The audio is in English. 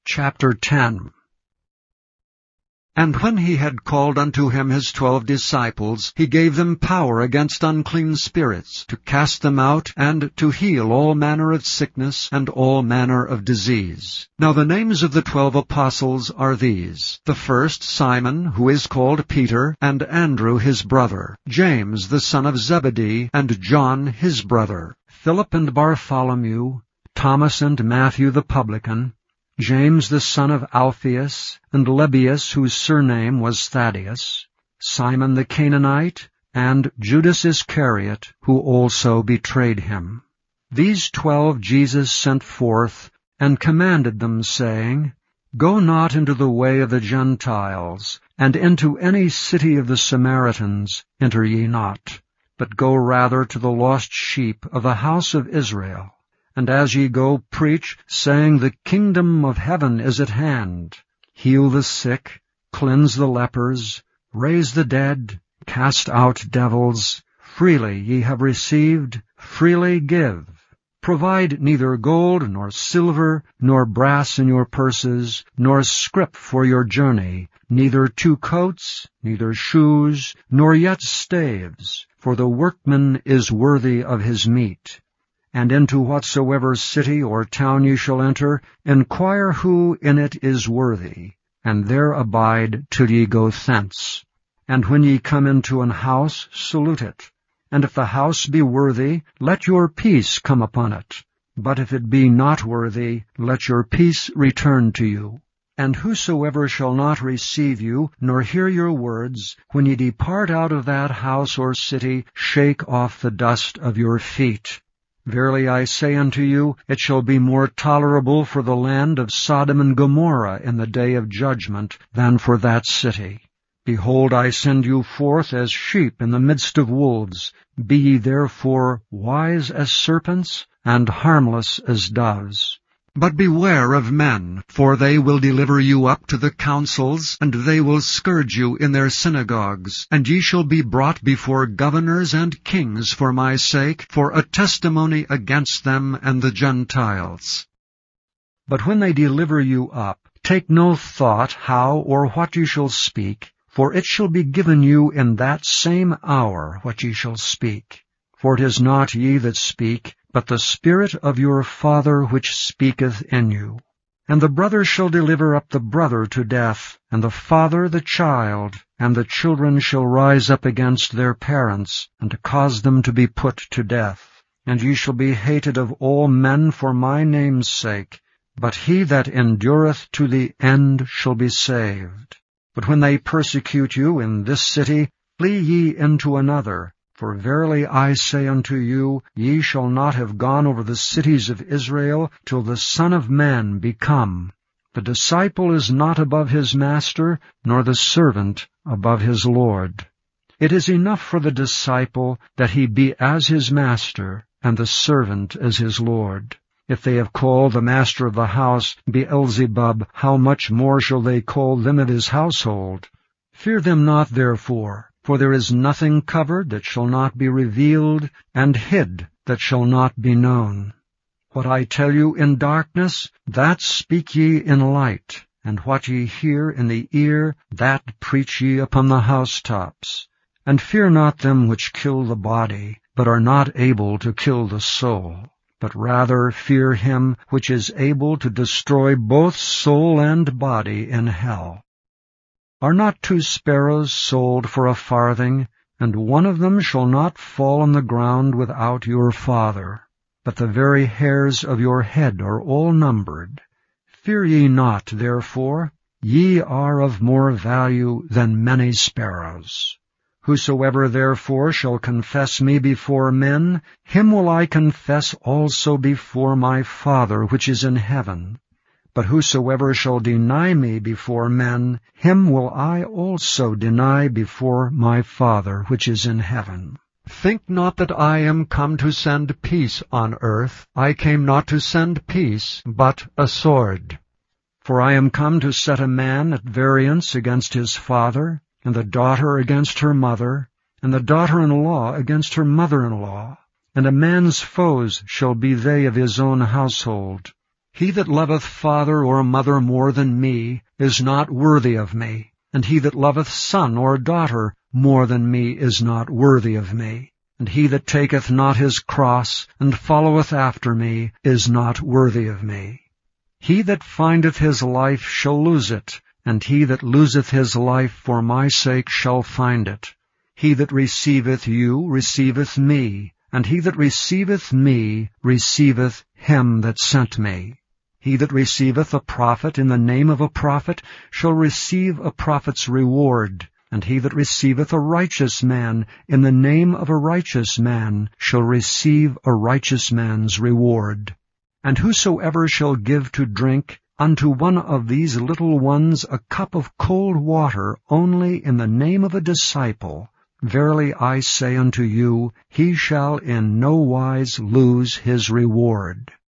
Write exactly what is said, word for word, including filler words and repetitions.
Chapter ten. And when he had called unto him his twelve disciples, he gave them power against unclean spirits, to cast them out, and to heal all manner of sickness and all manner of disease. Now the names of the twelve apostles are these: the first Simon, who is called Peter, and Andrew his brother, James the son of Zebedee, and John his brother, Philip and Bartholomew, Thomas and Matthew the publican, James the son of Alphaeus, and Lebbaeus, whose surname was Thaddeus, Simon the Canaanite, and Judas Iscariot, who also betrayed him. These twelve Jesus sent forth, and commanded them, saying, Go not into the way of the Gentiles, and into any city of the Samaritans enter ye not, but go rather to the lost sheep of the house of Israel. And as ye go, preach, saying, The kingdom of heaven is at hand. Heal the sick, cleanse the lepers, raise the dead, cast out devils. Freely ye have received, freely give. Provide neither gold, nor silver, nor brass in your purses, nor scrip for your journey, neither two coats, neither shoes, nor yet staves, for the workman is worthy of his meat. And into whatsoever city or town ye shall enter, inquire who in it is worthy, and there abide till ye go thence. And when ye come into an house, salute it. And if the house be worthy, let your peace come upon it. But if it be not worthy, let your peace return to you. And whosoever shall not receive you, nor hear your words, when ye depart out of that house or city, shake off the dust of your feet. Verily I say unto you, it shall be more tolerable for the land of Sodom and Gomorrah in the day of judgment than for that city. Behold, I send you forth as sheep in the midst of wolves. Be ye therefore wise as serpents, and harmless as doves. But beware of men, for they will deliver you up to the councils, and they will scourge you in their synagogues. And ye shall be brought before governors and kings for my sake, for a testimony against them and the Gentiles. But when they deliver you up, take no thought how or what ye shall speak, for it shall be given you in that same hour what ye shall speak. For it is not ye that speak, but the Spirit of your Father which speaketh in you. And the brother shall deliver up the brother to death, and the father the child, and the children shall rise up against their parents, and cause them to be put to death. And ye shall be hated of all men for my name's sake, but he that endureth to the end shall be saved. But when they persecute you in this city, flee ye into another. For verily I say unto you, ye shall not have gone over the cities of Israel till the Son of Man be come. The disciple is not above his master, nor the servant above his Lord. It is enough for the disciple that he be as his master, and the servant as his Lord. If they have called the master of the house Beelzebub, how much more shall they call them of his household? Fear them not therefore. For there is nothing covered that shall not be revealed, and hid that shall not be known. What I tell you in darkness, that speak ye in light, and what ye hear in the ear, that preach ye upon the housetops. And fear not them which kill the body, but are not able to kill the soul, but rather fear him which is able to destroy both soul and body in hell. Are not two sparrows sold for a farthing, and one of them shall not fall on the ground without your Father? But the very hairs of your head are all numbered. Fear ye not, therefore, ye are of more value than many sparrows. Whosoever therefore shall confess me before men, him will I confess also before my Father which is in heaven. But whosoever shall deny me before men, him will I also deny before my Father which is in heaven. Think not that I am come to send peace on earth. I came not to send peace, but a sword. For I am come to set a man at variance against his father, and the daughter against her mother, and the daughter-in-law against her mother-in-law. And a man's foes shall be they of his own household. He that loveth father or mother more than me is not worthy of me, and he that loveth son or daughter more than me is not worthy of me. And he that taketh not his cross, and followeth after me, is not worthy of me. He that findeth his life shall lose it, and he that loseth his life for my sake shall find it. He that receiveth you receiveth me, and he that receiveth me receiveth him that sent me. He that receiveth a prophet in the name of a prophet shall receive a prophet's reward, and he that receiveth a righteous man in the name of a righteous man shall receive a righteous man's reward. And whosoever shall give to drink unto one of these little ones a cup of cold water only in the name of a disciple, verily I say unto you, he shall in no wise lose his reward.